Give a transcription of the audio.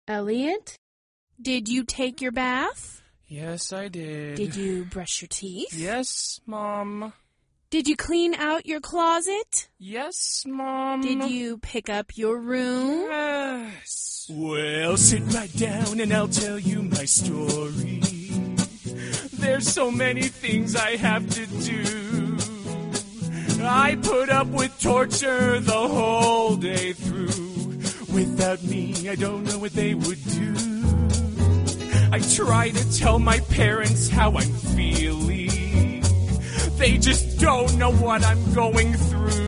Elliot, did you take your bath? Yes, I did. Did you brush your teeth? Yes, Mom. Did you clean out your closet? Yes, Mom. Did you pick up your room? Yes. Well, sit right down and I'll tell you my story. There's so many things I have to do. I put up with torture the whole day through. Without me, I don't know what they would do. I try to tell my parents how I'm feeling. They just don't know what I'm going through.